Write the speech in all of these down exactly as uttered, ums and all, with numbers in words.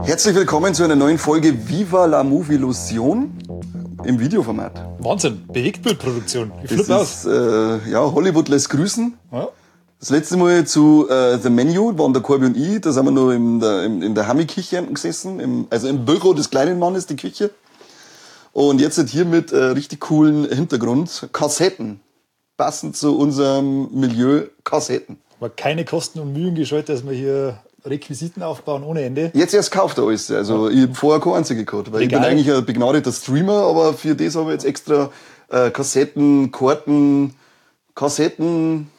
Herzlich willkommen zu einer neuen Folge Viva la Movie-Illusion im Videoformat. Wahnsinn, Bewegtbildproduktion. Ich flippe Das ist, äh, ja, Hollywood lässt grüßen. Ja. Das letzte Mal zu äh, The Menu waren der Corby und ich, da sind wir noch in der, in, in der Hammi-Küche gesessen, im, also im Büro des kleinen Mannes, die Küche. Und jetzt sind hier mit äh, richtig coolen Hintergrund Kassetten, passend zu unserem Milieu Kassetten. Aber keine Kosten und Mühen gescheut, dass wir hier Requisiten aufbauen ohne Ende. Jetzt erst kauft er alles, also ja. Ich habe vorher keine einzige gehabt, weil Egal. Ich bin eigentlich ein begnadeter Streamer, aber für das habe ich jetzt extra äh, Kassetten, Karten, Kassetten,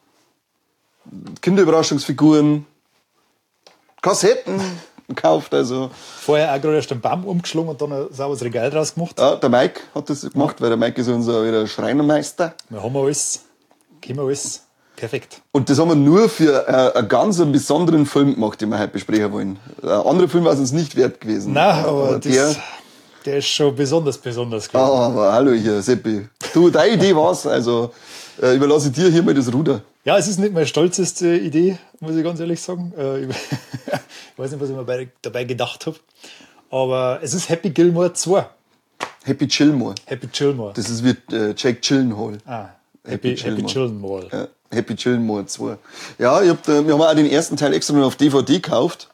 Kinderüberraschungsfiguren, Kassetten gekauft, also. Vorher auch gerade erst einen Baum umgeschlagen und dann ein sauberes Regal draus gemacht. Ja, der Mike hat das gemacht, weil der Mike ist unser wieder Schreinermeister. Wir haben alles, können wir alles. Perfekt. Und das haben wir nur für äh, einen ganz besonderen Film gemacht, den wir heute besprechen wollen. Ein anderer Film war es uns nicht wert gewesen. Nein, aber, aber der, das, der ist schon besonders, besonders gewesen. Ah, aber hallo hier, Seppi. Du, deine Idee war's, also äh, überlasse ich dir hier mal das Ruder. Ja, es ist nicht meine stolzeste Idee, muss ich ganz ehrlich sagen. Äh, ich weiß nicht, was ich mir bei, dabei gedacht habe. Aber es ist Happy Gilmore zwei. Happy Chillmore. Happy Chillmore. Das ist wie äh, Jake Chillenhall. Ah, Happy, Happy Chillenmore. Happy Chillenmore. Ja. Happy Chillenmore zwei. Ja, ich hab, wir haben auch den ersten Teil extra noch auf D V D gekauft.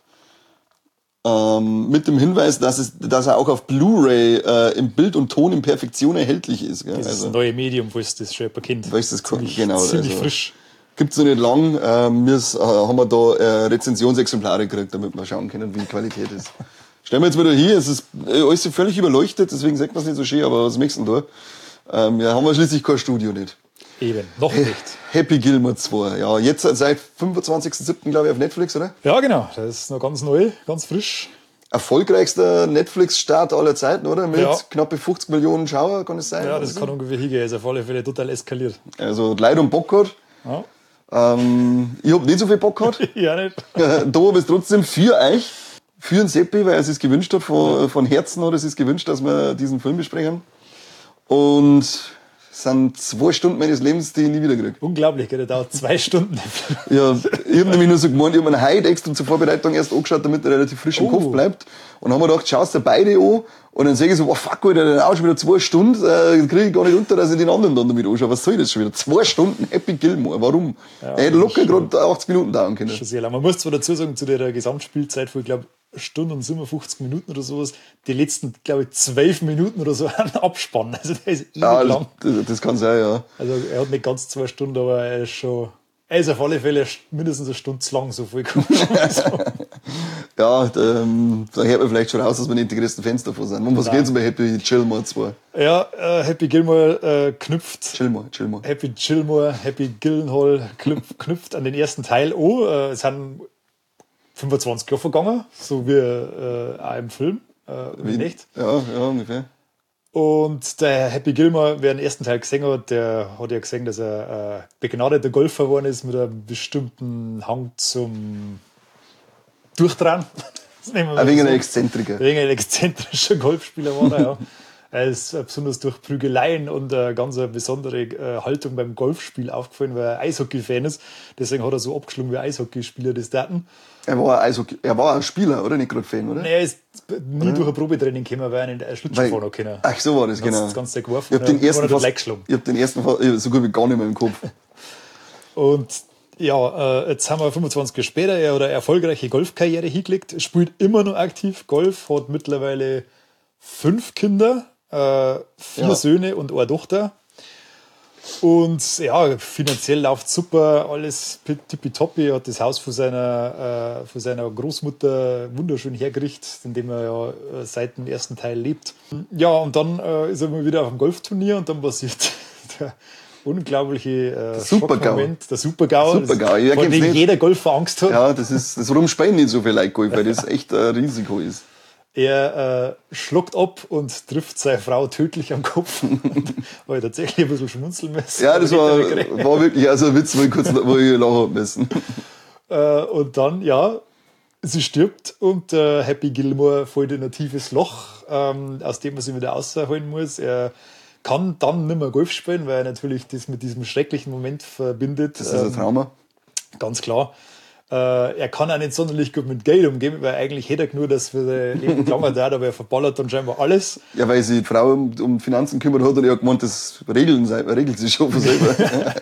Ähm, mit dem Hinweis, dass, es, dass er auch auf Blu-ray äh, im Bild und Ton in Perfektion erhältlich ist. Gell? Das ist also, ein neues Medium, wo es das schon jemand kennt. Weil es das ziemlich, genau, ziemlich also, frisch. Gibt's noch nicht lang. Ähm, wir äh, haben wir da äh, Rezensionsexemplare gekriegt, damit wir schauen können, wie die Qualität ist. Stellen wir jetzt wieder hier. Es ist äh, alles völlig überleuchtet, deswegen sagt man es nicht so schön, aber was möchtest du denn da? Ähm, ja, haben wir schließlich kein Studio nicht. Eben, noch nicht. Happy Gilmore zwei. Ja, jetzt seit fünfundzwanzigsten siebten glaube ich auf Netflix, oder? Ja, genau. Das ist noch ganz neu, ganz frisch. Erfolgreichster Netflix-Start aller Zeiten, oder? Mit ja. knappe fünfzig Millionen Schauer, kann es sein? Ja, das kann ungefähr hingehen. Ist auf alle Fälle total eskaliert. Also, Leute und Bock hat. Ja. Ähm, ich hab nicht so viel Bock gehabt. Ja, nicht. Da habe ich trotzdem für euch, für den Seppi, weil er es gewünscht hat, von, von Herzen hat er es gewünscht, dass wir diesen Film besprechen. Und es sind zwei Stunden meines Lebens, die ich nie wieder kriege. Unglaublich, gell? Der dauert zwei Stunden. Ja, ich habe nämlich nur so gemeint, ich habe ihn heute extra zur Vorbereitung erst angeschaut, damit er relativ frisch im Oh. Kopf bleibt. Und haben wir gedacht, schaust du beide an. Und dann sage ich so, wow, fuck, Alter, dann auch schon wieder zwei Stunden, äh, kriege ich gar nicht unter, dass ich den anderen dann damit anschaue. Was soll das schon wieder? Zwei Stunden Happy Gilmore, warum? Ja, er hätte locker gerade achtzig Minuten dauern können. Schon sehr lang. Man muss zwar dazu sagen, zu der Gesamtspielzeit von, ich glaube, Stunde und siebenundfünfzig Minuten oder sowas, die letzten, glaube ich, zwölf Minuten oder so einen Abspann. Also der ist ewig Ja, lang. das, das kann sein, ja. Also er hat nicht ganz zwei Stunden, aber er ist schon, er ist auf alle Fälle mindestens eine Stunde zu lang, so viel kann man schon sagen. Ja, da, ähm, da hört man vielleicht schon raus, dass wir nicht die größten Fans davon sind. Um was Nein. geht's bei Happy Chillmore zwei? Ja, äh, Happy Gilmore äh, knüpft. Chillmore, Chillmore. Happy Gilmore, Happy Gyllenhaal knüpft, knüpft an den ersten Teil an. Äh, es sind fünfundzwanzig Jahre vergangen, so wie äh, auch im Film. Äh, wie nicht. Ja, ja, ungefähr. Und der Happy Gilmore, wer den ersten Teil gesehen hat, der hat ja gesehen, dass er äh, begnadeter Golfer geworden ist mit einem bestimmten Hang zum Durchdrehen. Ein wenig ein Exzentriker. Ein wenig ein exzentrischer Golfspieler war er, ja. Er ist äh, besonders durch Prügeleien und eine ganz besondere äh, Haltung beim Golfspiel aufgefallen, weil er Eishockey-Fan ist. Deswegen hat er so abgeschlagen wie Eishockeyspieler das taten. Er war ein Eishockey, er war ein Spieler, oder? Nicht gerade Fan, oder? Nee, er ist nie oder? durch ein Probetraining gekommen, weil er nicht Schlittschuh fahren hat können. Ach, so war das, ganz, genau. Ganz geworfen. Ich hab den ersten fast, ich hab den ersten fast, so gut wie gar nicht mehr im Kopf. Und ja, äh, jetzt haben wir fünfundzwanzig Jahre später, er hat eine erfolgreiche Golfkarriere hingelegt, spielt immer noch aktiv Golf, hat mittlerweile fünf Kinder, äh, vier Ja. Söhne und eine Tochter. Und ja, finanziell läuft super, alles tippitoppi. Er hat das Haus von seiner, äh, von seiner Großmutter wunderschön hergerichtet, in dem er ja äh, seit dem ersten Teil lebt. Ja, und dann äh, ist er mal wieder auf dem Golfturnier und dann passiert der unglaubliche äh, Super-GAU. Schockmoment, der Super-GAU, Super-GAU, ja, vor kennt's dem nicht. jeder Golfer Angst hat. Ja, das ist, das warum spielen nicht so viele Leute Golf, weil das echt ein Risiko ist. Er äh, schluckt ab und trifft seine Frau tödlich am Kopf. Habe ich tatsächlich ein bisschen schmunzeln müssen. Ja, das war, war war wirklich, also ein Witz, wo ich kurz, wo ich lachen hab müssen. Äh, und dann, ja, sie stirbt und äh, Happy Gilmore fällt in ein tiefes Loch, ähm, aus dem er sich wieder rausholen muss. Er kann dann nicht mehr Golf spielen, weil er natürlich das mit diesem schrecklichen Moment verbindet. Das ist ein Ähm, Trauma. Ganz klar. Äh, er kann auch nicht sonderlich gut mit Geld umgehen, weil eigentlich hätte er nur, dass für sein Leben langer da, aber er verballert dann scheinbar alles. Ja, weil sich die Frau um, um Finanzen kümmert hat und er hat gemeint, das regeln, regelt sich schon von selber.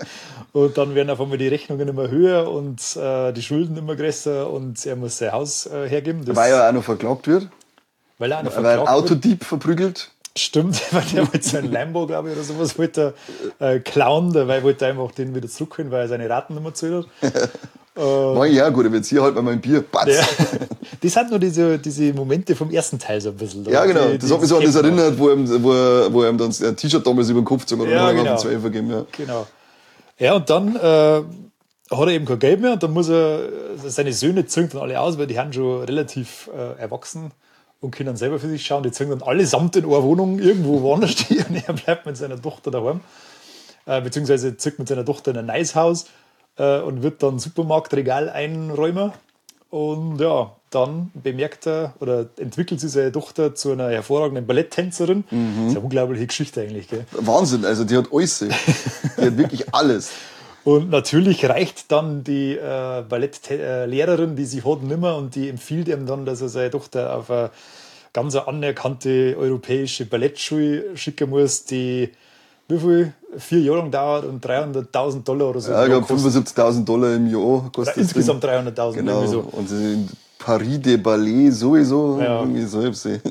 Und dann werden auf einmal die Rechnungen immer höher und äh, die Schulden immer größer und er muss sein Haus äh, hergeben. Das, weil er auch noch verklagt wird. Weil er auch noch Weil verklagt ein Autodieb verprügelt. Stimmt, weil der wollte seinen Lambo, glaube ich, oder sowas wollte er äh, klauen, weil wollte er einfach den wieder zurückholen, weil er seine Raten nicht mehr gezahlt hat. Äh, Mach ich ja gut, aber jetzt hier halt mal mein Bier. Batz. Ja. Das sind nur diese, diese Momente vom ersten Teil so ein bisschen. Ja, genau. Die, das die hat mich so an das erinnert, wo ihm, wo, er, wo er ihm dann ein T-Shirt damals über den Kopf gezogen hat und ja, dann genau. auf den Zwölfer gegeben. Ja. Genau. Ja, und dann äh, hat er eben kein Geld mehr und dann muss er, also seine Söhne züngt dann alle aus, weil die haben schon relativ äh, erwachsen und können dann selber für sich schauen. Die züngen dann allesamt in eine Wohnung irgendwo woanders stehen und er bleibt mit seiner Tochter daheim. Äh, beziehungsweise zückt mit seiner Tochter in ein neues Haus äh, und wird dann Supermarktregal einräumen. Und ja, dann bemerkt er oder entwickelt sich seine Tochter zu einer hervorragenden Balletttänzerin. Mhm. Das ist eine unglaubliche Geschichte eigentlich. Gell? Wahnsinn, also die hat alles. Die hat wirklich alles. Und natürlich reicht dann die äh, Ballettlehrerin, die sie hat, nimmer und die empfiehlt ihm dann, dass er seine Tochter auf eine ganz anerkannte europäische Ballettschule schicken muss, die wie viel? Vier Jahre lang dauert und dreihunderttausend Dollar oder so. Ja, ich glaube fünfundsiebzigtausend Dollar im Jahr kostet das. Insgesamt dreihunderttausend. Genau, so. und in Paris de Ballet sowieso. Ja. Irgendwie so,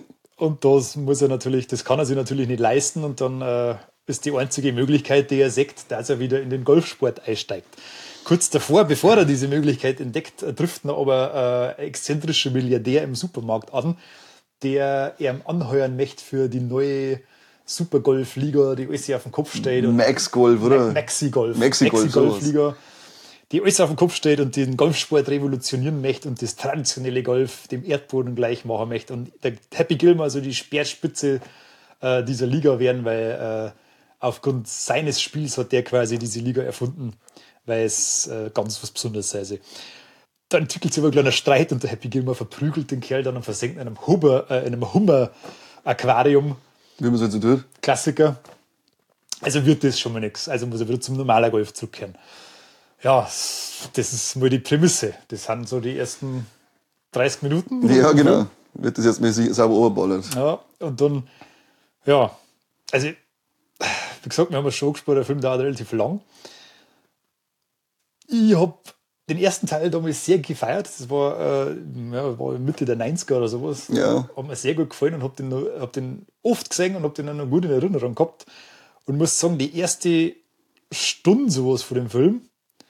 und das muss er natürlich, das kann er sich natürlich nicht leisten und dann äh, ist die einzige Möglichkeit, die er sieht, dass er wieder in den Golfsport einsteigt. Kurz davor, bevor er diese Möglichkeit entdeckt, trifft er aber äh, ein exzentrischer Milliardär im Supermarkt an, der ihm anheuern möchte für die neue Supergolf-Liga, die alles auf dem Kopf steht. Max-Golf, oder? Maxi-Golf. Maxi-Golf, Maxi-Golf-Liga, die alles auf dem Kopf steht und den Golfsport revolutionieren möchte und das traditionelle Golf dem Erdboden gleich machen möchte. Und der Happy Gilmore so die Speerspitze äh, dieser Liga werden, weil äh, aufgrund seines Spiels hat der quasi diese Liga erfunden, weil es äh, ganz was Besonderes sei. Sie. Da entwickelt sich aber ein kleiner Streit und der Happy Gilmore verprügelt den Kerl dann und versenkt in einem Hummer, äh, in einem Hummer-Aquarium. Wie man es halt so tut. Klassiker. Also wird das schon mal nichts. Also muss er wieder zum normalen Golf zurückkehren. Ja, das ist mal die Prämisse. Das sind so die ersten dreißig Minuten. Ja, genau. Wird das jetzt mäßig sauber overballert. Ja, und dann, ja, also, wie gesagt, wir haben ja schon gespielt, der Film dauert relativ lang. Ich habe den ersten Teil damals sehr gefeiert. Das war, äh, ja, war Mitte der neunziger oder sowas. Ja. Hat mir sehr gut gefallen und habe den, hab den oft gesehen und habe den noch gut in Erinnerung gehabt. Und muss sagen, die erste Stunde sowas von dem Film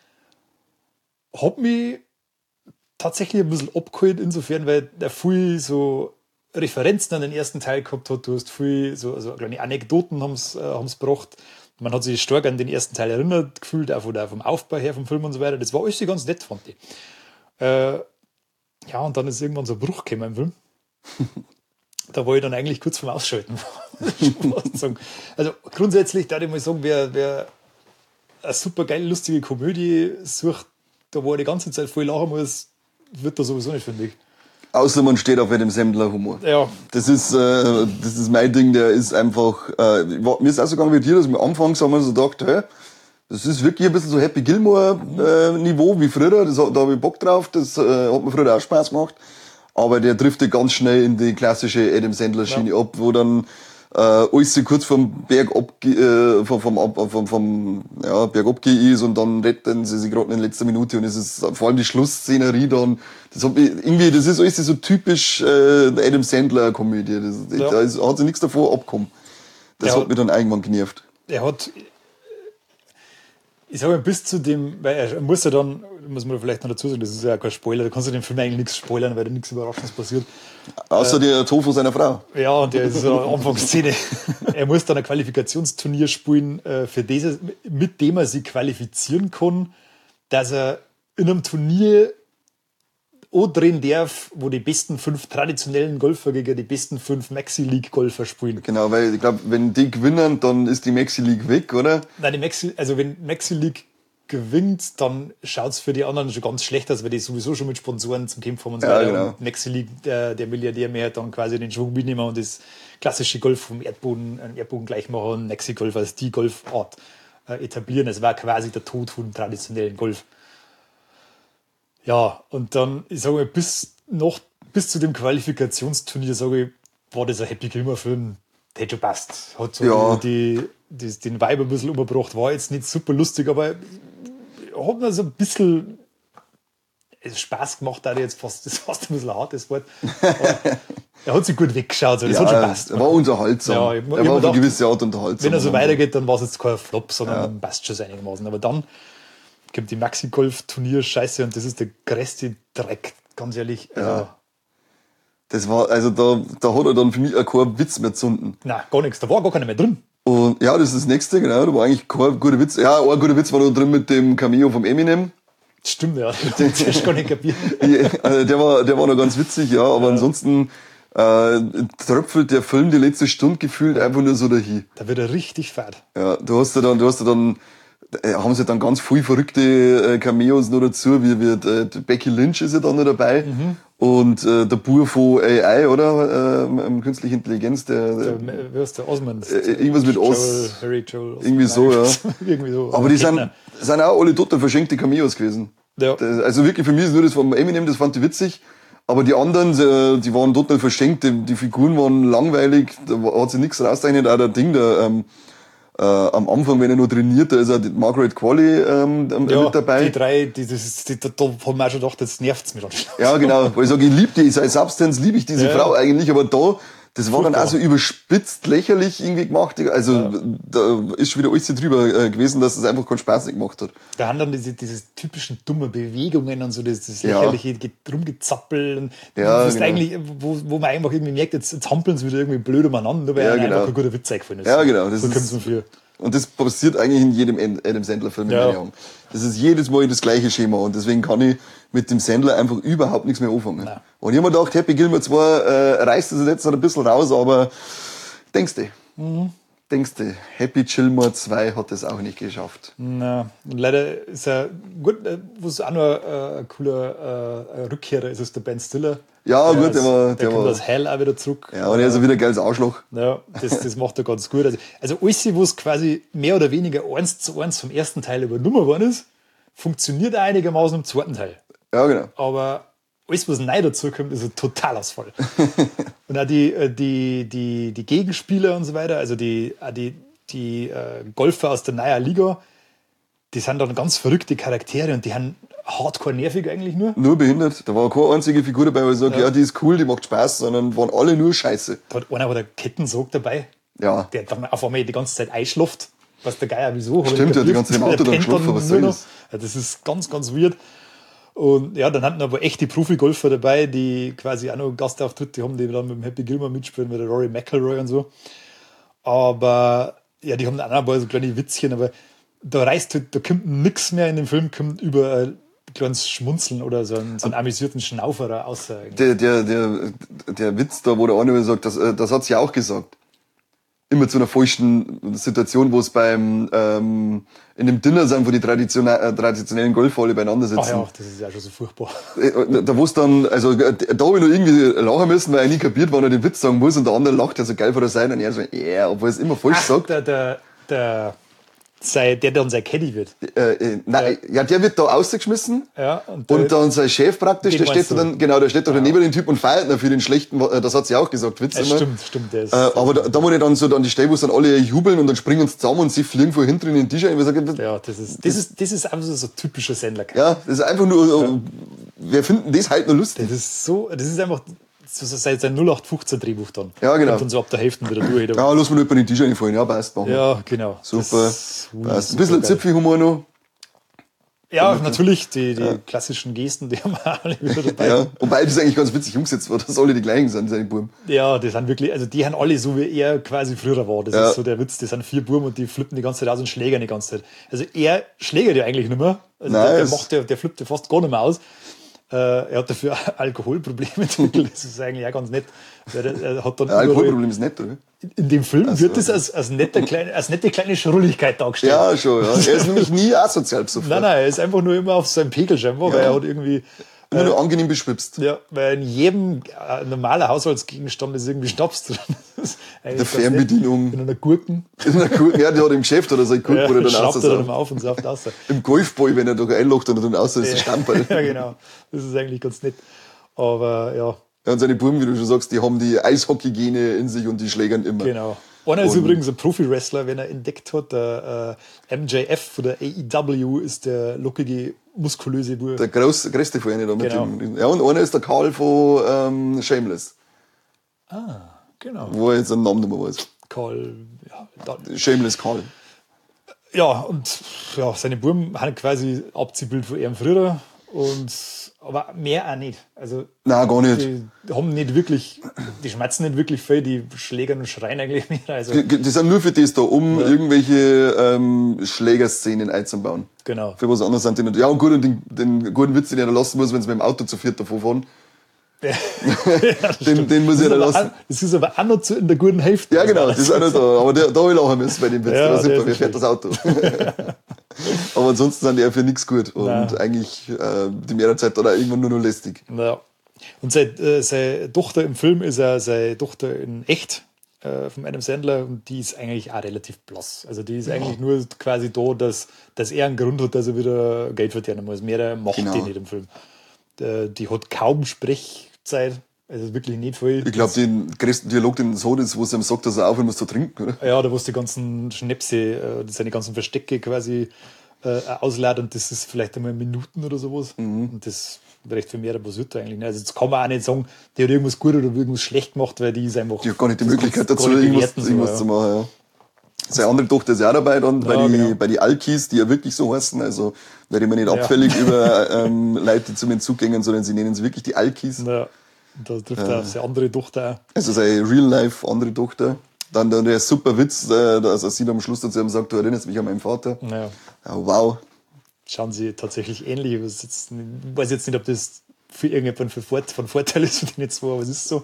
hat mich tatsächlich ein bisschen abgeholt, insofern, weil er viel so Referenzen an den ersten Teil gehabt hat. Du hast viel so also kleine Anekdoten haben es äh, gebracht. Man hat sich stark an den ersten Teil erinnert gefühlt, auch vom Aufbau her vom Film und so weiter. Das war alles ganz nett, fand ich. Äh, ja, und dann ist irgendwann so ein Bruch gekommen im Film. Da war ich dann eigentlich kurz vorm Ausschalten. Also grundsätzlich, da ich mal sagen, wer, wer eine super geile, lustige Komödie sucht, da wo er die ganze Zeit voll lachen muss, wird er sowieso nicht, finde ich. Außer man steht auf einem Semmler-Humor. Ja. Das ist, äh, das ist mein Ding, der ist einfach, äh, mir ist auch so gegangen wie dir, dass wir anfangs haben wir so gedacht, hey, das ist wirklich ein bisschen so Happy Gilmore-Niveau äh, wie früher, das, da habe ich Bock drauf, das äh, hat mir früher auch Spaß gemacht. Aber der driftet ganz schnell in die klassische Adam Sandler-Schiene ja. ab, wo dann äh, alles kurz vom Berg ab, äh, vom, vom, vom, vom ja, Berg abgehen ist und dann retten sie sich gerade in letzter Minute und es ist vor allem die Schlussszenerie dann, das hat mich, irgendwie, das ist alles so typisch äh, Adam Sandler-Komödie. Das, ja. Da ist, hat sich nichts davor abgekommen. Das der hat mich dann irgendwann genervt. Er hat, ich sage mal, bis zu dem, weil er muss ja dann, muss man vielleicht noch dazu sagen, das ist ja kein Spoiler, da kannst du den Film eigentlich nichts spoilern, weil da nichts Überraschendes passiert. Außer äh, der Tod von seiner Frau. Ja, und der ist so eine Anfangsszene. Er muss dann ein Qualifikationsturnier spielen, äh, für dieses, mit dem er sich qualifizieren kann, dass er in einem Turnier drehen darf, wo die besten fünf traditionellen Golfer gegen die besten fünf Maxi-League-Golfer spielen. Genau, weil ich glaube, wenn die gewinnen, dann ist die Maxi-League weg, oder? Nein, die Maxi, also wenn Maxi-League gewinnt, dann schaut es für die anderen schon ganz schlecht aus, weil die sowieso schon mit Sponsoren zum Kämpfen haben und so ja, weiter. Genau. Und Maxi-League, der, der Milliardär mehr dann quasi den Schwung mitnehmen und das klassische Golf vom Erdboden, einen Erdboden gleich machen und Maxi-Golf als die Golfart äh, etablieren. Das war quasi der Tod von traditionellen Golf. Ja, und dann, ich sage mal, bis noch, bis zu dem Qualifikationsturnier, sage ich, war das ein Happy Gilmore-Film, der hätte schon passt. Hat so Ja. die, die, den Vibe ein bisschen überbracht, war jetzt nicht super lustig, aber hat mir so ein bisschen Spaß gemacht, da jetzt fast, das ist fast ein bisschen ein hartes Wort. Aber er hat sich gut weggeschaut, so. Das ja, hat schon passt. er war unterhaltsam. Ja, ich- ich er hab war auf mir eine gedacht, gewisse Art unterhaltsam. Wenn er so weitergeht, dann war es jetzt kein Flop, sondern Ja. dann passt schon so einigermaßen. Aber dann kommt die Maxi-Golf-Turnier-Scheiße und das ist der größte Dreck, ganz ehrlich. Also, Ja. Das war, also da, da hat er dann für mich auch keinen Witz mehr gezunden. nein, gar nichts. Da war gar keiner mehr drin. Und ja, das ist das nächste, genau. Da war eigentlich kein guter Witz. Ja, ein guter Witz war da drin mit dem Cameo vom Eminem. Das stimmt, ja. Das hast du gar nicht kapiert. Ja, also der war, der war noch ganz witzig, ja, aber ansonsten äh, tröpfelt der Film die letzte Stunde gefühlt einfach nur so dahin. Da wird er richtig fad. Ja, du hast ja dann, du hast ja dann, äh, haben sie dann ganz viele verrückte äh, Cameos noch dazu, wie wird äh, Becky Lynch ist ja dann noch dabei und äh, der Bur von A I, oder äh, ähm, künstliche Intelligenz, der, Der, der wie heißt der? Osmond. äh, irgendwas mit Joel, Oz, Harry Joel. Osmond. irgendwie so, ja. Irgendwie so. Aber die sind, Kettner. sind auch alle total verschenkte Cameos gewesen. Ja. Das, also wirklich für mich ist nur das von Eminem, das fand ich witzig. Aber die anderen, die, die waren total verschenkt, die, die Figuren waren langweilig, da hat sich nichts rausgezeichnet. Auch der Ding, der, ähm, äh, am Anfang, wenn er nur trainiert, da ist auch die Margaret Qualley ähm, Ja, mit dabei. die drei, die, das ist, die, da, da haben wir auch schon gedacht, jetzt nervt's mich dann. Ja, genau. Weil ich sage, ich liebe die, seit Substance liebe ich diese Ja. Frau eigentlich, aber da, das war dann Furchtbar. auch so überspitzt, lächerlich irgendwie gemacht. Also da ist schon wieder alles drüber äh, gewesen, dass es einfach keinen Spaß nicht gemacht hat. Da haben dann diese, diese typischen dummen Bewegungen und so, das, das Ja. lächerliche Ge- Rumgezappel. Und Ja, das ist genau. eigentlich, wo, wo man einfach irgendwie merkt, jetzt, jetzt hampeln sie wieder irgendwie blöd umeinander, nur weil Ja, einem genau. einfach kein guter Witz eingefallen ist. Ja, genau, das so ist- kommt's mir für. Und das passiert eigentlich in jedem Adam Sandler-Film in Ja. meinen Augen. Das ist jedes Mal das gleiche Schema und deswegen kann ich mit dem Sandler einfach überhaupt nichts mehr anfangen. Nein. Und ich hab mir gedacht, Happy Gilmore zwar äh, reißt das jetzt noch ein bisschen raus, aber denkst du, Mhm. denkst du, Happy Gilmore zwei hat das auch nicht geschafft. Na, und leider ist er, gut, äh, wo es auch noch äh, ein cooler äh, Rückkehrer ist, ist der Ben Stiller. Ja, gut, ist, der war- der der kommt war- aus Hell auch wieder zurück. Ja, und er ist ja wieder ein geiles Arschloch. Ja, das, das macht er ganz gut. Also, also alles, wo es quasi mehr oder weniger eins zu eins vom ersten Teil übernommen worden ist, funktioniert auch einigermaßen im zweiten Teil. Ja, genau. Aber alles, was neu dazu kommt, ist ein Totalausfall. Und auch die, äh, die, die, die Gegenspieler und so weiter, also die, auch die, die äh, Golfer aus der neuen Liga, die sind dann ganz verrückte Charaktere und die haben hardcore nervig eigentlich nur. Nur behindert. Da war keine einzige Figur dabei, wo ich sage, ja. ja, die ist cool, die macht Spaß, sondern waren alle nur scheiße. Da hat einer, der Kettensog dabei, Ja. der dann auf einmal die ganze Zeit einschlaft. Was der Geier, wieso? Hab ich Stimmt, nicht ja, die kapiert. ganze Zeit im Auto Der dann pennt geschlafen, was nur soll noch. das? Ja, das ist ganz, ganz weird. Und ja, dann hatten aber echte Profi-Golfer dabei, die quasi auch noch Gastauftritte haben, die dann mit dem Happy Gilmore mitspielen, mit der Rory McIlroy und so. Aber ja, die haben dann auch ein paar so kleine Witzchen, aber da reißt halt, da kommt nichts mehr in dem Film, kommt über ein kleines Schmunzeln oder so einen, so einen amüsierten Schnauferer außer. Der, der, der, der Witz da, wo der eine sagt, das, äh, das hat sie auch gesagt. Immer zu einer falschen Situation, wo es beim ähm, in dem Dinner sind, wo die traditionell, äh, traditionellen Golfhalle beieinander sitzen. Ach ja, das ist ja schon so furchtbar. Äh, Da wo es dann, also äh, da habe ich noch irgendwie lachen müssen, weil ich nie kapiert, wann er den Witz sagen muss und der andere lacht ja so geil vor der Seite und er so, ja, yeah, obwohl er es immer falsch Ach, sagt. der, der, der, sei, der dann sein Caddy wird. Äh, äh, nein, ja, der wird da rausgeschmissen. Ja, und, Und der, dann sein Chef praktisch, Den der steht meinst da du? dann, genau, der steht da neben dem Typ und feiert ihn für den schlechten, äh, das hat sie auch gesagt, Witz ja, immer. stimmt, stimmt. Der ist, Äh, aber da, da muss ich dann so dann die Stelle, wo es dann alle jubeln und dann springen sie zusammen und sie fliegen vor hinten in den Tisch ein. Ich sage, ja, das ist, das ist, das ist einfach so ein typischer Sendler. ja, das ist einfach nur, ja. Wir finden das halt nur lustig. Das ist so, das ist einfach so, so seit sein null acht fünfzehn Drehbuch dann. Ja, genau. Kommt dann so ab der Hälfte wieder durch. Ja, lass mir nicht bei den Tisch einfallen, ja, passt, machen wir. Ja, genau. Super. Das- ui, Passt. Ein super bisschen geil. Zipfel-Humor noch. Ja, natürlich, die, die klassischen Gesten, die haben wir alle wieder dabei. Ja. Wobei das eigentlich ganz witzig umgesetzt wird, dass alle die gleichen sind, seine Buben. Ja, die sind wirklich, also die haben alle so, wie er quasi früher war. Das Ja. ist so der Witz, das sind vier Buben und die flippen die ganze Zeit aus und schlägern die ganze Zeit. Also er schlägert ja eigentlich nicht mehr. Also Nein, der, der es- macht ja, der flippt ja fast gar nicht mehr aus. Äh, er hat dafür Alkoholprobleme entwickelt. Das ist eigentlich auch ganz nett. Weil Er, er hat dann Ja, überall, Alkoholproblem ist nett, oder? in dem Film wird das als, als, nette kleine, als nette kleine Schrulligkeit dargestellt. Ja, schon, ja. Er ist nämlich nie asozial besoffen. Nein, nein, er ist einfach nur immer auf seinem Pegel scheinbar, weil er hat irgendwie immer nur angenehm beschwipst. Ja, weil in jedem äh, normalen Haushaltsgegenstand ist irgendwie Schnaps drin. Der Fernbedienung. In einer Gurken. In einer Gurken, ja, die hat im Geschäft oder so eine Gurke, Ja, wo er dann schnappt er dann aussaugt. immer auf und sauft aus. Im Golfball, wenn er da einlocht und dann außer ist der Stamperl. Ja, genau. Das ist eigentlich ganz nett. Aber ja. Ja, und seine Buben, wie du schon sagst, die haben die Eishockey-Gene in sich und die schlägern immer. Genau. Einer ist Und- übrigens ein Profi-Wrestler, wenn er entdeckt hat. Der äh, M J F von der A E W ist der lockige, muskulöse Bub. Der groß, größte von ihnen da mit Genau. dem. Ja, und einer ist der Karl von ähm, Shameless, Ah, genau. wo er jetzt einen Namen nicht mehr weiß. Karl, ja, dann. Shameless Karl. Ja, und ja, seine Buben haben quasi Abziehbild von ihrem früher. Und, aber mehr auch nicht. Also, Nein, gar nicht. die haben nicht wirklich, die schmerzen nicht wirklich viel, die schlägern und schreien eigentlich mehr. Also, Die, die sind nur für das da, um irgendwelche ähm, Schlägerszenen einzubauen. genau. Für was anderes sind die nicht. Ja, und gut, und den, den guten Witz, den er da lassen muss, wenn sie mit dem Auto zu viert davon fahren. Ja, das Den, stimmt. den muss Das ich ist ja aber lassen. auch- Das ist aber auch noch zu, in der guten Hälfte. Ja, genau, das ist auch noch da. Aber der, da habe ich lachen müssen bei dem Witz. Ja, der war der super, ist wer fährt das Auto? Aber ansonsten sind die ja für nichts gut. Und Nein. eigentlich äh, die mehrere Zeit dann auch irgendwann nur noch lästig. Ja. Und seine, äh, seine Tochter im Film ist ja seine Tochter in echt äh, von Adam Sandler und die ist eigentlich auch relativ blass. Also die ist eigentlich nur quasi da, dass, dass er einen Grund hat, dass er wieder Geld verdienen muss. Mehr macht Genau. die nicht im Film. Äh, die hat kaum Sprechzeit, also wirklich nicht viel. Ich glaube, den größten Dialog, den es hat, ist, wo es ihm sagt, dass er aufhören muss zu trinken, oder? Ja, da wo es die ganzen Schnäpse, äh, seine ganzen Verstecke quasi äh, auslädt und das ist vielleicht einmal Minuten oder sowas. Mhm. Und das recht viel mehr, aber was wird da eigentlich nicht. Also jetzt kann man auch nicht sagen, die hat irgendwas gut oder irgendwas schlecht gemacht, weil die ist einfach... Die hat gar nicht die das Möglichkeit kannst dazu, du gar nicht irgendwas, bewerten, so, irgendwas ja. zu machen. Ja. Seine andere Tochter ist ja auch dabei, dann bei, Ja, die, genau. bei die Alkis, die ja wirklich so heißen. Also, da reden wir nicht Ja. abfällig über ähm, Leute, die zum Entzug gehen, sondern sie nennen sie wirklich die Alkis. Ja, und da trifft er auf seine andere Tochter auch. Also seine Real-Life andere Tochter. Dann, dann der super Witz, äh, dass er sie am Schluss dazu ihm sagt, du erinnerst mich an meinen Vater. Naja, Ja, wow. schauen sie tatsächlich ähnlich. Ich jetzt, ich weiß jetzt nicht, ob das für irgendjemanden für Fort, von Vorteil ist für die nicht zwei, aber es ist so.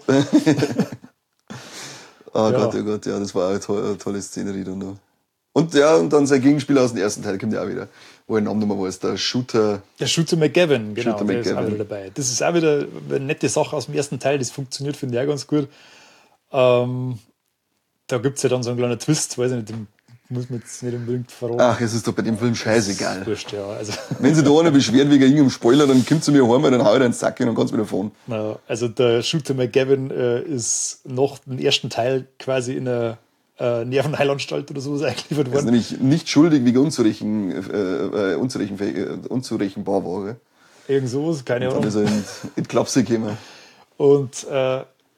Oh Ja. Gott, oh Gott, ja, das war eine tolle, eine tolle Szenerie dann noch. Und ja, und dann sein Gegenspieler aus dem ersten Teil kommt ja auch wieder, wo ich den Namen nicht mehr weiß, der Shooter. Der Shooter McGavin, genau, Shooter der ist auch McGavin. wieder dabei. Das ist auch wieder eine nette Sache aus dem ersten Teil, das funktioniert, finde ich auch ganz gut. Ähm, da gibt es ja dann so einen kleinen Twist, weiß ich nicht, den muss man jetzt nicht unbedingt verraten. Ach, es ist doch bei dem Film scheißegal. Wurscht, ja. Also, Wenn sich da einer beschwert wegen irgendeinem Spoiler, dann kommt zu mir heim, dann hau ich den Sack und dann kannst du wieder fahren. na, also der Shooter McGavin äh, ist nach dem ersten Teil quasi in einer äh, Nervenheilanstalt oder sowas eingeliefert Er ist worden. nämlich nicht schuldig wegen unzurechen, äh, äh, unzurechenfähig- äh, unzurechenbar war. Gell? Irgend sowas, keine Dann Ahnung. ist er in, in die Klapse gekommen. Und äh,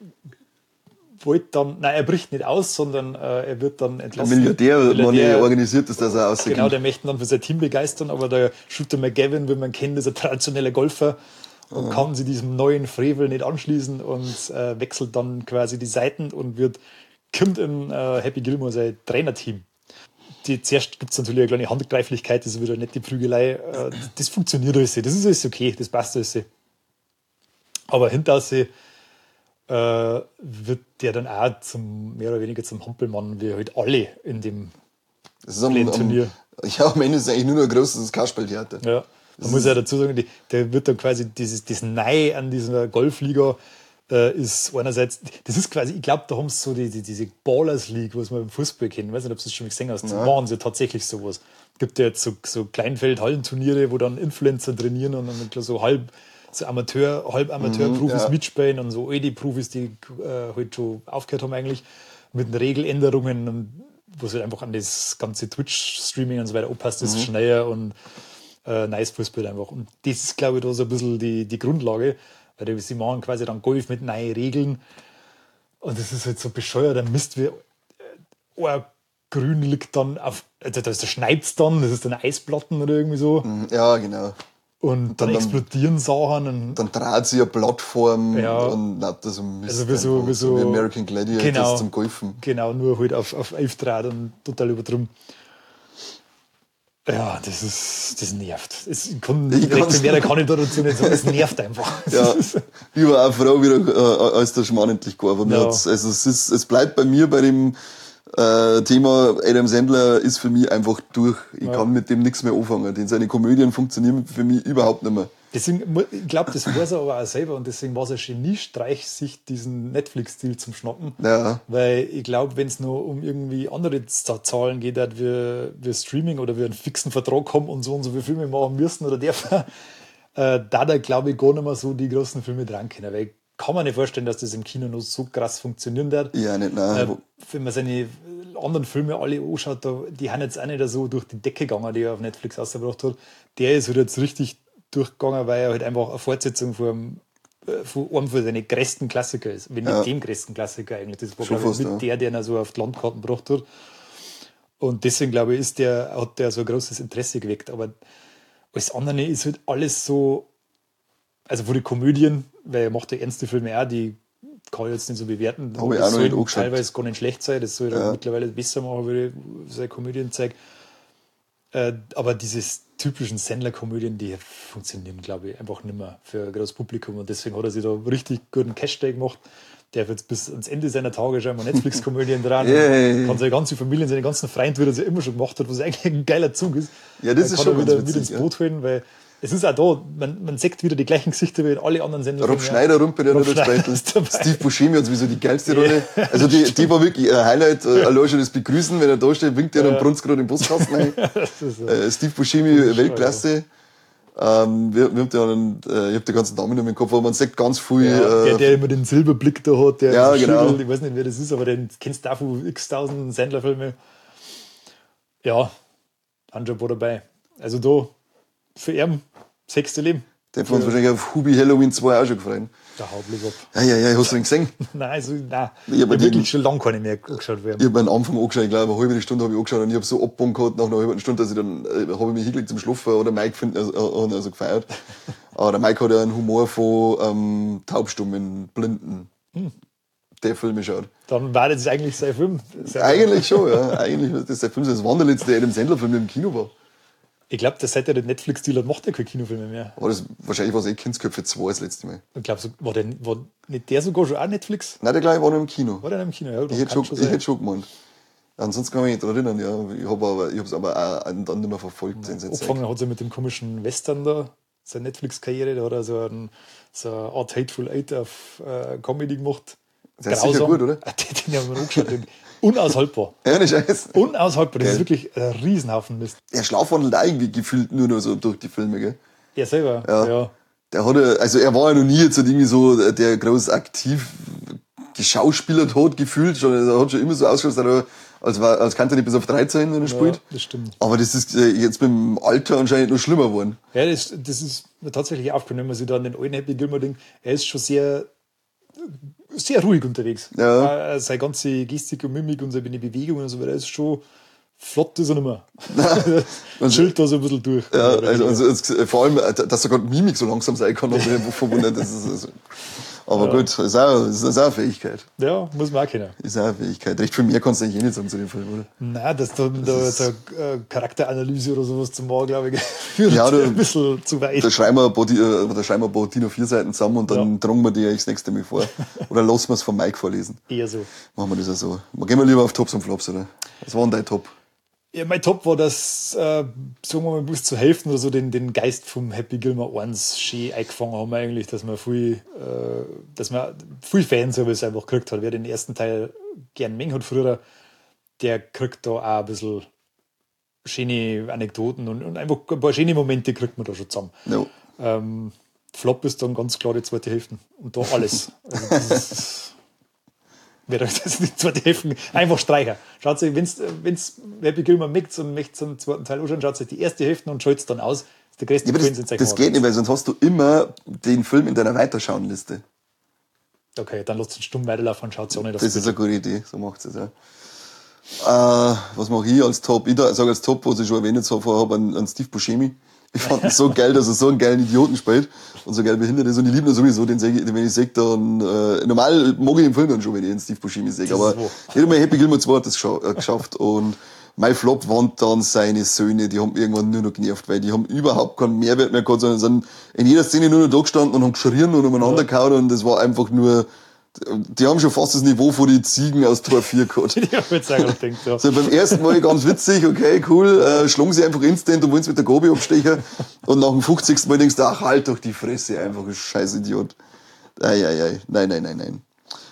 wollte dann, nein, er bricht nicht aus, sondern äh, er wird dann Ein entlassen. Milliardär, man Milliardär, organisiert das, dass er rausgeht. Genau, der möchte dann für sein Team begeistern, aber der Shooter McGavin, wie man kennt, ist ein traditioneller Golfer und kann sich diesem neuen Frevel nicht anschließen und äh, wechselt dann quasi die Seiten und wird kommt in äh, Happy Gilmore sein Trainerteam. Die, zuerst gibt es natürlich eine kleine Handgreiflichkeit, das ist wieder eine nette Prügelei. Äh, das, das funktioniert alles, das ist alles okay, das passt alles. Aber hinter sich äh, wird der dann auch zum, mehr oder weniger zum Hampelmann, wie halt alle in dem Das ist am, blöden am, Turnier. ja, am Ende ist es eigentlich nur noch ein großes Kasperltheater. Ja, man muss ja dazu sagen, die, der wird dann quasi dieses, das Nei an dieser Golfliga äh, ist einerseits, das ist quasi, ich glaube, da haben sie so die, die, diese Ballers League, was man beim Fußball kennen, ich weiß nicht, ob du das schon mal gesehen hast, ja. Machen sie tatsächlich sowas. Es gibt ja jetzt so, so Kleinfeld-Hallenturniere, wo dann Influencer trainieren und dann so halb so Amateur, halb Amateur-Profis ja. mitspielen und so alte Profis, die äh, halt schon aufgehört haben eigentlich, mit den Regeländerungen und wo es halt einfach an das ganze Twitch-Streaming und so weiter anpasst, ist schneller und äh, nice Fußball einfach. Und das ist, glaube ich, da so ein bisschen die, die Grundlage, weil die, sie machen quasi dann Golf mit neuen Regeln und das ist halt so bescheuert, dann Mist, wie äh, ein Grün liegt dann auf, also da schneit es dann, das ist dann Eisplatten oder irgendwie so Ja, genau. und dann, dann- explodieren Sachen und Dann dreht sich eine Plattform Ja. und lauter so Mist. Also wie so- einfach. wie so- wie American Gladiators Genau. zum Golfen. genau, nur halt auf, auf elf Draht und total übertrieben. Ja, das ist, das nervt. Es, ich kann, Ich direkt kann's- mehr kann ich da dazu nicht sagen, es nervt einfach. Ja, ich war auch froh, wieder, äh, als der Schmarrn endlich gegangen war. Mir Ja. hat's- Also es, ist, es bleibt bei mir bei dem Äh, Thema Adam Sandler ist für mich einfach durch. Ich Ja. kann mit dem nichts mehr anfangen. Denn seine Komödien funktionieren für mich überhaupt nicht mehr. Deswegen, mu- ich glaube, das weiß er aber auch selber und deswegen war es ein Geniestreich, sich diesen Netflix-Stil zum Schnappen. Ja. Weil ich glaube, wenn es nur um irgendwie andere Z- Zahlen geht, dass wir, wir Streaming oder wir einen fixen Vertrag haben und so und so viele Filme machen müssen oder dürfen, äh, da da glaube ich gar nicht mehr so die großen Filme dran können. Weil ich kann mir nicht vorstellen, dass das im Kino noch so krass funktionieren wird. Ja, nicht, nein. Äh, wenn man seine anderen Filme alle anschaut, da, die haben jetzt auch nicht so durch die Decke gegangen, die er auf Netflix ausgebracht hat. Der ist halt jetzt richtig durchgegangen, weil er halt einfach eine Fortsetzung von, äh, von einem von seinen größten Klassiker ist. Wenn nicht Ja. dem größten Klassiker eigentlich. Das war, Schon glaube ich, fast, mit ja. der, den er so auf die Landkarten gebracht hat. Und deswegen, glaube ich, ist der, hat der so ein großes Interesse geweckt. Aber alles andere ist halt alles so, also von den Komödien, weil er macht ja ernste Filme auch, die kann ich jetzt nicht so bewerten. Hab ich Das auch noch soll nicht angeschaut. teilweise gar nicht schlecht sein, das soll er Ja. mittlerweile besser machen, würde ich seine Komödien zeigen. Äh, aber diese typischen Sandler-Komödien, die funktionieren, glaube ich, einfach nicht mehr für ein großes Publikum. Und deswegen hat er sich da richtig guten Cash-Day gemacht. Der hat jetzt bis ans Ende seiner Tage schon mal Netflix-Komödien dran. Yay. Kann seine ganze Familie, seine ganzen Freunde, wie er sie immer schon gemacht hat, was eigentlich ein geiler Zug ist. Ja, das Dann ist kann schon er ganz wieder, witzig, wieder ins ja. Boot holen, weil es ist auch da, man, man sieht wieder die gleichen Gesichter wie in alle anderen Sender. Rob Schneider rumpelt ja Rob noch das Schneider Beitel. ist dabei. Steve Buscemi hat sowieso die geilste Rolle. Also die, die war wirklich ein Highlight. Äh, Allein schon das Begrüßen, wenn er da steht, winkt er und brunzt gerade den Buskasten rein. Das ist so. Äh, Steve Buscemi, Weltklasse. Ähm, wir, wir haben ja einen, äh, ich habe die ganzen Namen nicht mehr im Kopf, aber man sieht ganz viel. Ja, der, äh, der immer den Silberblick da hat, der Ja, so genau. schüttelt, ich weiß nicht, wer das ist, aber den kennst du auch von x tausend Sandler-Filme. Ja, Anjo war dabei. Also da, für ihn, sechste Leben. der hat uns wahrscheinlich auf Hubi Halloween zwei auch schon gefreut. Der haut bloß ab. Ja, ja, ja, hast du ihn gesehen? Nein, also, nein. Ich Ich hab habe den- wirklich schon lange keine mehr angeschaut werden. Ich habe am Anfang angeschaut, ich glaube, eine halbe Stunde habe ich angeschaut und ich habe so Abbogen gehabt nach einer halben Stunde, dass ich dann, äh, habe ich mich hingelegt zum Schlafen oder Mike find, also, äh, also gefeiert. Aber der Mike hat ja einen Humor von ähm, Taubstummen, Blinden. Der Film schaut. Dann war das eigentlich sein Film. Sein Eigentlich schon, ja. Eigentlich ist das der Film, das war der letzte Adam Sandler-Film, der im Kino war. Ich glaube, seit er den Netflix-Deal hat, macht er keine Kinofilme mehr. Aber das, wahrscheinlich war es eh Kindsköpfe zwei das letzte Mal. Ich glaube, so, war, der, war nicht der sogar schon auch Netflix? Nein, der gleiche war noch im Kino. War der noch im Kino? Ja, Ich hätte schon, ich hätte schon gemeint. Ansonsten kann ich mich nicht dran erinnern, ja. Ich habe aber, ich habe es aber auch dann nicht mehr verfolgt. in der Zeit. Angefangen hat er mit dem komischen Western da, seine Netflix-Karriere. Da hat er so, einen, so eine Art Hateful Eight auf äh, Comedy gemacht. Der ist sicher gut, oder? Den, den haben wir angeschaut. Den- Unaushaltbar. Ja, nicht Scheiß. Unaushaltbar. Das ist Geil. wirklich ein Riesenhaufen Mist. Er schlafwandelt auch irgendwie gefühlt nur noch so durch die Filme, gell? Er selber, Ja. ja. Der hat ja, also er war ja noch nie jetzt halt irgendwie so der groß aktiv geschauspielert hat, gefühlt. Schon, er hat schon immer so ausgeschaut, als, er- als, war- als kann er nicht bis auf dreizehn, wenn er spielt. Ja, das stimmt. Aber das ist äh, jetzt mit dem Alter anscheinend noch schlimmer geworden. Ja, das, das ist mir tatsächlich aufgefallen, wenn man sich da an den alten Happy Gilmore denkt. Er ist schon sehr, sehr ruhig unterwegs. Ja. Äh, Seine ganze Gestik und Mimik und seine Bewegungen und so weiter ist schon flott, ist er nicht mehr. Und- Chillt da so ein bisschen durch. Ja, Mehr oder also, weniger. also es- vor allem, äh, dass sogar die Mimik so langsam sein kann, hat mich verwundert. Das ist, also, aber gut, ist auch, ist auch eine Fähigkeit. ja, muss man auch kennen. Ist auch eine Fähigkeit. Recht viel mehr kannst du eigentlich eh nicht sagen zu dem Film, oder? Nein, dass da, da jetzt eine äh, Charakteranalyse oder sowas zum Morgen, glaube ich, führt Ja, du- ein bisschen zu weit. Da schreiben wir ein paar, Di- äh, da schreiben wir ein paar DIN A vier Seiten zusammen und dann Ja. tragen wir die eigentlich das nächste Mal vor. Oder lassen wir es von Mike vorlesen. Eher so. Machen wir das auch so. Gehen wir lieber auf Tops und Flops, oder? Was war denn dein Top? Ja, mein Top war, dass, äh, sagen wir mal, bis zur Hälfte oder so den, den Geist vom Happy Gilmore eins schön eingefangen haben, eigentlich, dass man viel, äh, dass man viel Fanservice einfach gekriegt hat. Wer den ersten Teil gern mengen hat früher, der kriegt da auch ein bisschen schöne Anekdoten und, und einfach ein paar schöne Momente kriegt man da schon zusammen. Ja. Ähm, Flop ist dann ganz klar die zweite Hälfte. Und da alles. Also das ist, wer das ist die zweite Hälfte einfach streichen. Schaut euch, wenn es Happy Gilmore mögt und möchte zum zweiten Teil anschauen, schaut euch die erste Hälfte und schaut es dann aus. Das ist der größte Ja, aber Queen das, sind das geht nicht, weil sonst hast du immer den Film in deiner Weiterschauenliste. Okay, dann lasst es stumm weiterlaufen und schaut es auch nicht. Das ist eine gute Idee, so macht es ja. Äh, was mache ich als Top? Ich sage als Top, was ich schon erwähnt habe, an, an Steve Buscemi. Ich fand ihn so geil, dass er so einen geilen Idioten spielt und so geil behindert ist. Und ich liebe ihn sowieso, den, seh ich- wenn ich sehe, dann, äh, normal mag ich den Film dann schon, wenn ich den Steve Buscemi sehe. Das Aber ist wahr. nicht einmal Happy Gilmore zwei hat das gescha- äh, geschafft. Und mein Flop waren dann seine Söhne, die haben irgendwann nur noch genervt, weil die haben überhaupt keinen Mehrwert mehr gehabt, sondern sind in jeder Szene nur noch da gestanden und haben geschrien und umeinander gehauen und das war einfach nur, Die haben schon fast das Niveau von den Ziegen aus Tor vier gehabt. Ich hab jetzt eigentlich gedacht, ja. So, beim ersten Mal ganz witzig, okay, cool, äh, schlagen sie einfach instant und wollen es mit der Gobi abstechen. Und nach dem fünfzigsten Mal denkst du, ach, halt doch die Fresse, einfach ein scheiß Idiot. Eieiei, nein, nein, nein, nein.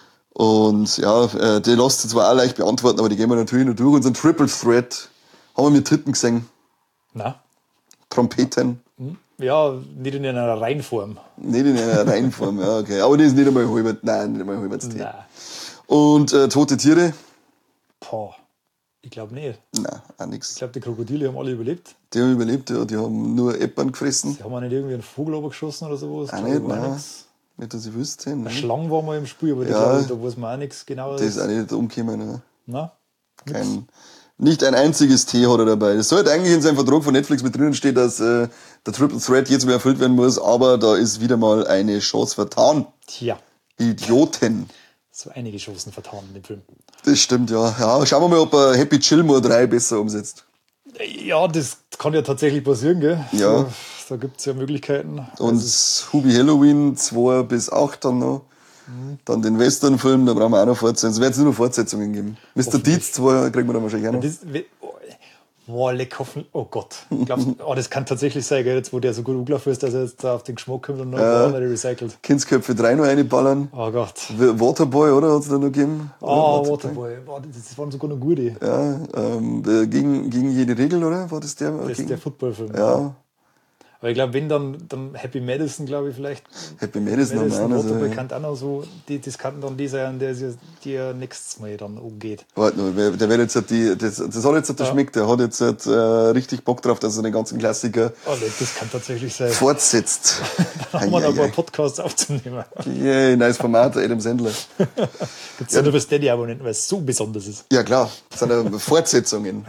Und ja, äh, die lässt sich zwar auch leicht beantworten, aber die gehen wir natürlich noch durch. Unseren Triple Threat haben wir mit Dritten gesehen. Na? Trompeten. Ja, nicht in einer Reihenform. Nicht in einer Reihenform, ja, okay. Aber das ist nicht einmal halber, nein, nicht einmal halber Tee. Nein. Und äh, tote Tiere? Boah, ich glaube nicht. Nein, auch Ich nix. glaube, die Krokodile haben alle überlebt. Die haben überlebt, ja, die haben nur Eppern gefressen. Die haben auch nicht irgendwie einen Vogel geschossen oder sowas. Auch Glaub nicht, ich, war nein. nix. Nicht, dass ich wüsste. Eine Nein. Schlange war mal im Spiel, aber die Ja. glaub ich, da weiß man auch nichts genaues. Das ist auch nicht umgekommen. Ne? Na? Kein, nicht ein einziges T hat er dabei. Das sollte eigentlich in seinem Vertrag von Netflix mit drinnen stehen, dass äh, der Triple Threat jetzt mehr erfüllt werden muss, aber da ist wieder mal eine Chance vertan. Tja, Idioten. so einige Chancen vertan in dem Film. Das stimmt, ja. Ja, schauen wir mal, ob er Happy Gilmore drei besser umsetzt. Ja, das kann ja tatsächlich passieren, gell? Ja. So, da gibt es ja Möglichkeiten. Und Hubie Halloween zwei bis acht dann noch. Dann den Western-Film, da brauchen wir auch noch Fortsetzungen. Es wird jetzt nur noch Fortsetzungen geben. Mister Deeds zwei kriegen wir dann wahrscheinlich auch noch. Das, oh, oh, leck hoffen. Oh Gott. Glaubst, oh, das kann tatsächlich sein, gell? Jetzt, wo der so gut angelaufen ist, dass er jetzt da auf den Geschmack kommt und noch Ja. andere recycelt. Kindsköpfe drei noch reinballern. Oh Gott. Waterboy, oder? Hat es da noch gegeben? Oder Oh, Waterboy? Waterboy. Oh, das waren sogar noch gute. Ja, ähm, äh, gegen, gegen jede Regel, oder? War das der? Das gegen, ist der Footballfilm. ja, Aber ich glaube, wenn dann, dann Happy Madison, glaube ich, vielleicht. Happy Madison haben wir Madison, auch noch Waterboy so. kann auch noch so, die, das kann dann die sein, der sich- die ja nächstes Mal dann umgeht. Warte noch, wer- der wird jetzt halt die, das, das hat jetzt halt der Ja. Schmick, der hat jetzt halt, äh, richtig Bock drauf, dass er den ganzen Klassiker Oh, nee, das kann tatsächlich sein. fortsetzt. Da haben wir noch ein paar Eieiei. Podcasts aufzunehmen. Yay, nice Format, Adam Sandler. Gibt es ja nur für Steady-Abonnenten, weil es so besonders ist. Ja klar, das sind ja Fortsetzungen.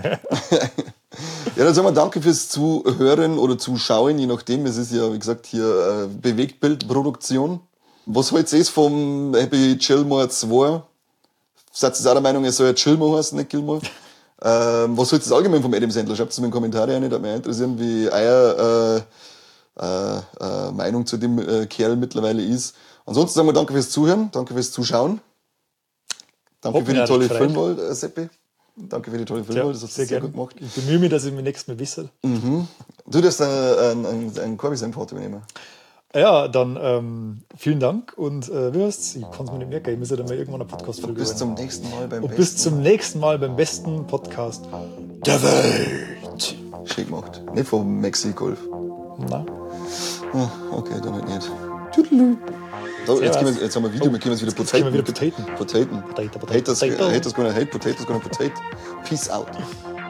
Ja, dann sagen wir danke fürs Zuhören oder Zuschauen, je nachdem. Es ist ja, wie gesagt, hier äh, Bewegtbildproduktion. Was haltet ihr vom Happy Gilmore zwei? Seid ihr auch der Meinung, er soll ja Gilmore heißen, nicht Gilmore? Ähm, was haltet ihr allgemein vom Adam Sandler? Schreibt es mir in die Kommentare rein, würde mich interessieren, wie euer äh, äh, äh, Meinung zu dem äh, Kerl mittlerweile ist. Ansonsten sagen wir danke fürs Zuhören, danke fürs Zuschauen. Danke Hat für mich die auch tolle gefreut. Filmwahl, äh, Seppi. Danke für die tolle Filmwahl, das hast du sehr, gern. gut gemacht. Ich bemühe mich, dass ich mir nächstes Mal wisse. Du darfst einen, einen, einen Korbi sein Part übernehmen. Ja, dann ähm, vielen Dank und äh, wie heißt's? Ich kann es mir nicht merken, ich muss ja dann mal irgendwann eine Podcast-Folge Bis hören. zum nächsten Mal beim Und Besten. bis zum nächsten Mal beim besten Podcast der Welt. Schick gemacht. Nicht vom Mexi-Golf. Na? Ah, okay, dann halt nicht. Tüdelü. So, jetzt, gehen wir, jetzt haben wir ein Video, wir können jetzt wieder Jetzt können wir Potaten. wieder Potaten. Potaten. Potato, potato, Haters, potato. haters gonna hate, potatoes gonna potato. Peace out.